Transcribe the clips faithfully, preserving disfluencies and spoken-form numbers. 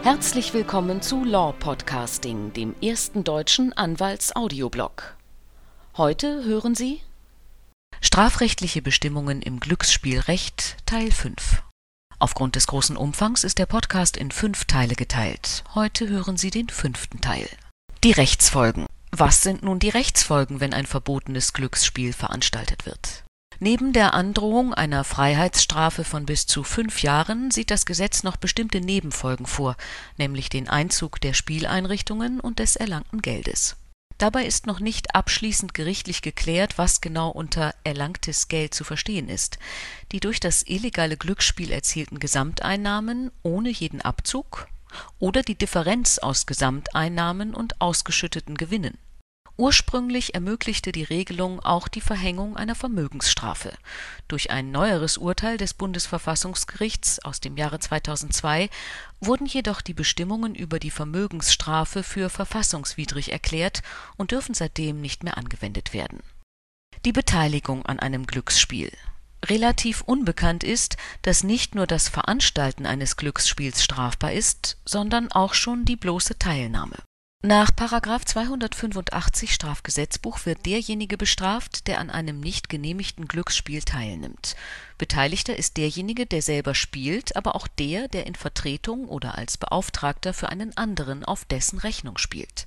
Herzlich willkommen zu Law Podcasting, dem ersten deutschen Anwalts-Audioblog. Heute hören Sie Strafrechtliche Bestimmungen im Glücksspielrecht Teil fünf. Aufgrund des großen Umfangs ist der Podcast in fünf Teile geteilt. Heute hören Sie den fünften Teil. Die Rechtsfolgen. Was sind nun die Rechtsfolgen, wenn ein verbotenes Glücksspiel veranstaltet wird? Neben der Androhung einer Freiheitsstrafe von bis zu fünf Jahren sieht das Gesetz noch bestimmte Nebenfolgen vor, nämlich den Einzug der Spieleinrichtungen und des erlangten Geldes. Dabei ist noch nicht abschließend gerichtlich geklärt, was genau unter erlangtes Geld zu verstehen ist. Die durch das illegale Glücksspiel erzielten Gesamteinnahmen ohne jeden Abzug oder die Differenz aus Gesamteinnahmen und ausgeschütteten Gewinnen. Ursprünglich ermöglichte die Regelung auch die Verhängung einer Vermögensstrafe. Durch ein neueres Urteil des Bundesverfassungsgerichts aus dem Jahre zweitausendzwei wurden jedoch die Bestimmungen über die Vermögensstrafe für verfassungswidrig erklärt und dürfen seitdem nicht mehr angewendet werden. Die Beteiligung an einem Glücksspiel. Relativ unbekannt ist, dass nicht nur das Veranstalten eines Glücksspiels strafbar ist, sondern auch schon die bloße Teilnahme. Nach Paragraph zweihundertfünfundachtzig Strafgesetzbuch wird derjenige bestraft, der an einem nicht genehmigten Glücksspiel teilnimmt. Beteiligter ist derjenige, der selber spielt, aber auch der, der in Vertretung oder als Beauftragter für einen anderen auf dessen Rechnung spielt.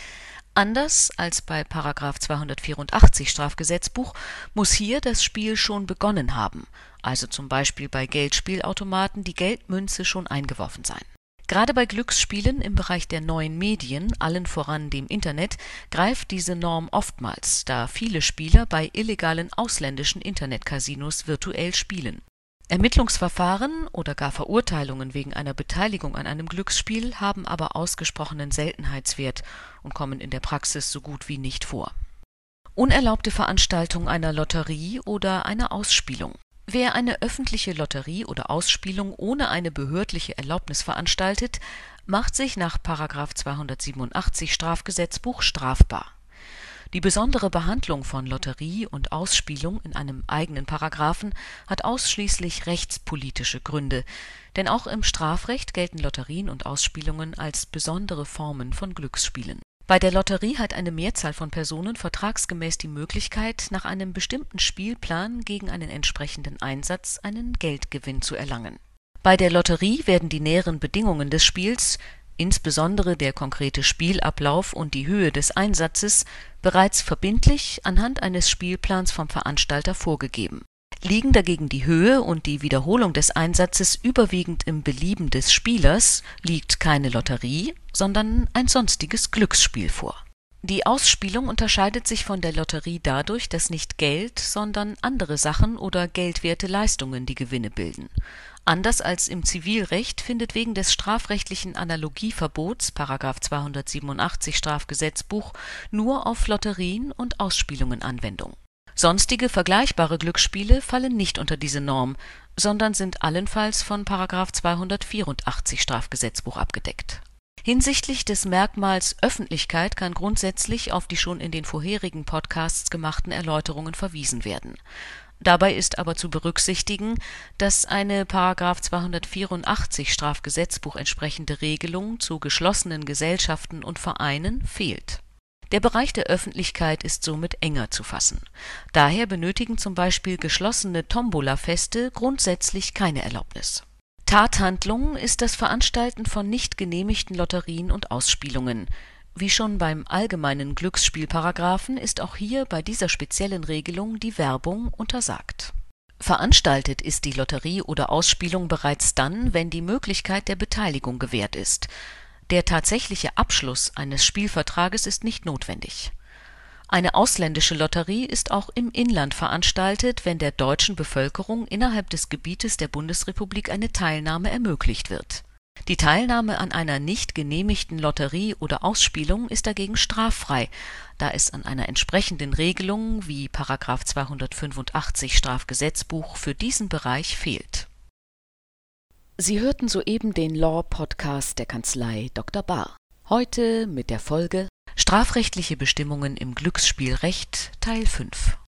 Anders als bei Paragraph zweihundertvierundachtzig Strafgesetzbuch muss hier das Spiel schon begonnen haben, also zum Beispiel bei Geldspielautomaten die Geldmünze schon eingeworfen sein. Gerade bei Glücksspielen im Bereich der neuen Medien, allen voran dem Internet, greift diese Norm oftmals, da viele Spieler bei illegalen ausländischen Internetcasinos virtuell spielen. Ermittlungsverfahren oder gar Verurteilungen wegen einer Beteiligung an einem Glücksspiel haben aber ausgesprochenen Seltenheitswert und kommen in der Praxis so gut wie nicht vor. Unerlaubte Veranstaltung einer Lotterie oder einer Ausspielung. Wer eine öffentliche Lotterie oder Ausspielung ohne eine behördliche Erlaubnis veranstaltet, macht sich nach Paragraph zweihundertsiebenundachtzig Strafgesetzbuch strafbar. Die besondere Behandlung von Lotterie und Ausspielung in einem eigenen Paragraphen hat ausschließlich rechtspolitische Gründe, denn auch im Strafrecht gelten Lotterien und Ausspielungen als besondere Formen von Glücksspielen. Bei der Lotterie hat eine Mehrzahl von Personen vertragsgemäß die Möglichkeit, nach einem bestimmten Spielplan gegen einen entsprechenden Einsatz einen Geldgewinn zu erlangen. Bei der Lotterie werden die näheren Bedingungen des Spiels, insbesondere der konkrete Spielablauf und die Höhe des Einsatzes, bereits verbindlich anhand eines Spielplans vom Veranstalter vorgegeben. Liegen dagegen die Höhe und die Wiederholung des Einsatzes überwiegend im Belieben des Spielers, liegt keine Lotterie, sondern ein sonstiges Glücksspiel vor. Die Ausspielung unterscheidet sich von der Lotterie dadurch, dass nicht Geld, sondern andere Sachen oder geldwerte Leistungen die Gewinne bilden. Anders als im Zivilrecht findet wegen des strafrechtlichen Analogieverbots Paragraph zweihundertsiebenundachtzig Strafgesetzbuch nur auf Lotterien und Ausspielungen Anwendung. Sonstige vergleichbare Glücksspiele fallen nicht unter diese Norm, sondern sind allenfalls von Paragraph zweihundertvierundachtzig Strafgesetzbuch abgedeckt. Hinsichtlich des Merkmals Öffentlichkeit kann grundsätzlich auf die schon in den vorherigen Podcasts gemachten Erläuterungen verwiesen werden. Dabei ist aber zu berücksichtigen, dass eine Paragraph zweihundertvierundachtzig Strafgesetzbuch entsprechende Regelung zu geschlossenen Gesellschaften und Vereinen fehlt. Der Bereich der Öffentlichkeit ist somit enger zu fassen. Daher benötigen zum Beispiel geschlossene Tombola-Feste grundsätzlich keine Erlaubnis. Tathandlung ist das Veranstalten von nicht genehmigten Lotterien und Ausspielungen. Wie schon beim allgemeinen Glücksspielparagraphen ist auch hier bei dieser speziellen Regelung die Werbung untersagt. Veranstaltet ist die Lotterie oder Ausspielung bereits dann, wenn die Möglichkeit der Beteiligung gewährt ist. Der tatsächliche Abschluss eines Spielvertrages ist nicht notwendig. Eine ausländische Lotterie ist auch im Inland veranstaltet, wenn der deutschen Bevölkerung innerhalb des Gebietes der Bundesrepublik eine Teilnahme ermöglicht wird. Die Teilnahme an einer nicht genehmigten Lotterie oder Ausspielung ist dagegen straffrei, da es an einer entsprechenden Regelung wie Paragraph zweihundertfünfundachtzig Strafgesetzbuch für diesen Bereich fehlt. Sie hörten soeben den Law-Podcast der Kanzlei Doktor Bahr. Heute mit der Folge Strafrechtliche Bestimmungen im Glücksspielrecht Teil fünf.